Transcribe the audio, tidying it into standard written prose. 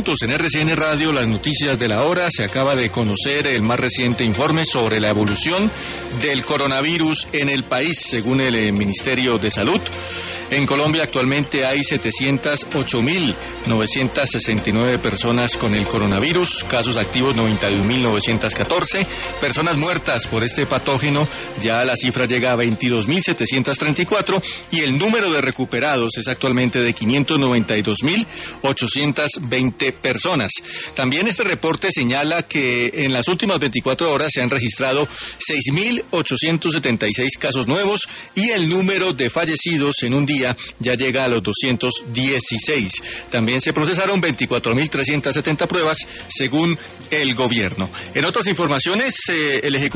En RCN Radio, las noticias de la hora. Se acaba de conocer el más reciente informe sobre la evolución del coronavirus en el país, según el Ministerio de Salud. En Colombia actualmente hay 708.969 personas con el coronavirus, casos activos 91.914, personas muertas por este patógeno, ya la cifra llega a 22.734 y el número de recuperados es actualmente de 592.820 personas. También este reporte señala que en las últimas 24 horas se han registrado 6.876 casos nuevos y el número de fallecidos en un día ya llega a los 216. También se procesaron 24.370 pruebas según el gobierno. En otras informaciones, el Ejecutivo